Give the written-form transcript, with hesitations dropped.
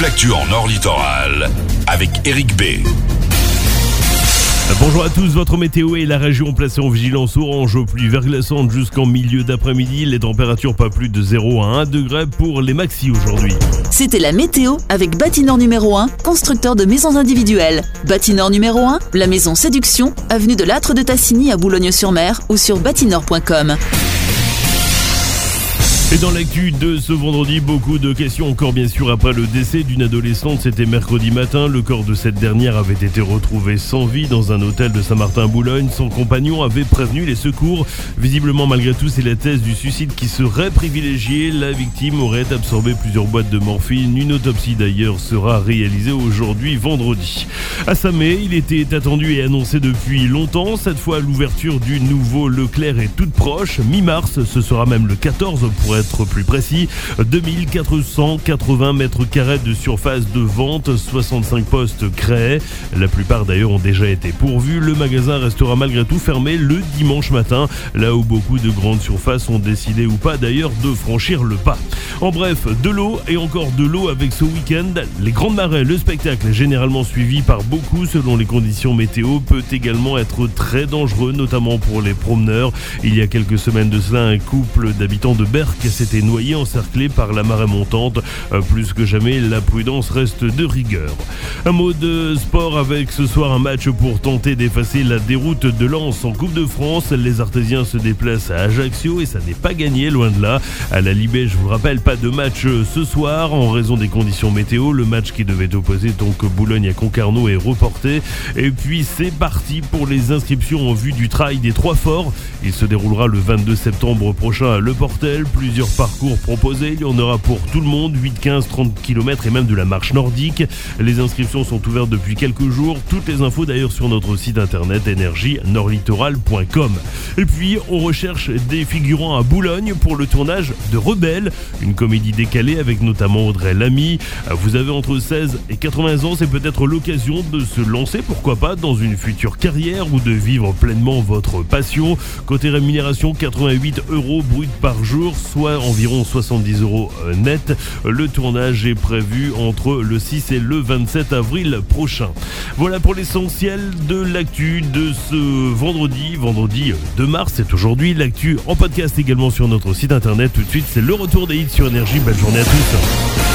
toute l'actu en Nord Littoral avec Eric B. Bonjour à tous, votre météo est la région placée en vigilance orange aux pluies verglaçantes jusqu'en milieu d'après-midi. Les températures pas plus de 0 à 1 degré pour les maxi aujourd'hui. C'était la météo avec Bâtineur numéro 1, constructeur de maisons individuelles. Bâtineur numéro 1, la maison Séduction, avenue de l'Âtre de Tassigny à Boulogne-sur-Mer ou sur bâtineur.com. Et dans l'actu de ce vendredi, beaucoup de questions encore bien sûr après le décès d'une adolescente. C'était mercredi matin. Le corps de cette dernière avait été retrouvé sans vie dans un hôtel de Saint-Martin-Boulogne. Son compagnon avait prévenu les secours. Visiblement, malgré tout, c'est la thèse du suicide qui serait privilégiée. La victime aurait absorbé plusieurs boîtes de morphine. Une autopsie d'ailleurs sera réalisée aujourd'hui vendredi. À Samé, il était attendu et annoncé depuis longtemps. Cette fois, l'ouverture du nouveau Leclerc est toute proche. Mi-mars, ce sera même le 14 pour être plus précis. 2480 mètres carrés de surface de vente, 65 postes créés. La plupart d'ailleurs ont déjà été pourvus. Le magasin restera malgré tout fermé le dimanche matin, là où beaucoup de grandes surfaces ont décidé ou pas d'ailleurs de franchir le pas. En bref, de l'eau et encore de l'eau avec ce week-end. Les grandes marées, le spectacle est généralement suivi par beaucoup selon les conditions météo, peut également être très dangereux, notamment pour les promeneurs. Il y a quelques semaines de cela, un couple d'habitants de Berck s'était noyé encerclé par la marée montante. Plus que jamais, la prudence reste de rigueur. Un mot de sport avec ce soir un match pour tenter d'effacer la déroute de Lens en Coupe de France. Les Artésiens se déplacent à Ajaccio et ça n'est pas gagné, loin de là. À la Libé, je vous rappelle, pas de match ce soir en raison des conditions météo. Le match qui devait opposer donc Boulogne à Concarneau est reporté. Et puis c'est parti pour les inscriptions en vue du Trail des Trois Forts. Il se déroulera le 22 septembre prochain à Le Portel. Plusieurs parcours proposés, il y en aura pour tout le monde, 8, 15, 30 km et même de la marche nordique. Les inscriptions sont ouvertes depuis quelques jours. Toutes les infos d'ailleurs sur notre site internet énergie-nordlittoral.com. Et puis on recherche des figurants à Boulogne pour le tournage de Rebelle, une comédie décalée avec notamment Audrey Lamy. Vous avez entre 16 et 80 ans, c'est peut-être l'occasion de se lancer, pourquoi pas, dans une future carrière ou de vivre pleinement votre passion. Côté rémunération, 88 € brut par jour, soit environ 70 € net. Le tournage est prévu entre le 6 et le 27 avril prochain. Voilà pour l'essentiel de l'actu de ce vendredi 2 mars. C'est aujourd'hui l'actu en podcast également sur notre site internet. Tout de suite, c'est le retour des hits sur Énergie. Belle journée à tous.